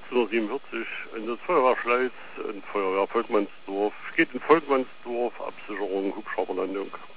1847 in das Feuerwehr Schleiz, in Feuerwehr Volkmannsdorf. Geht in Volkmannsdorf, Absicherung, Hubschrauberlandung.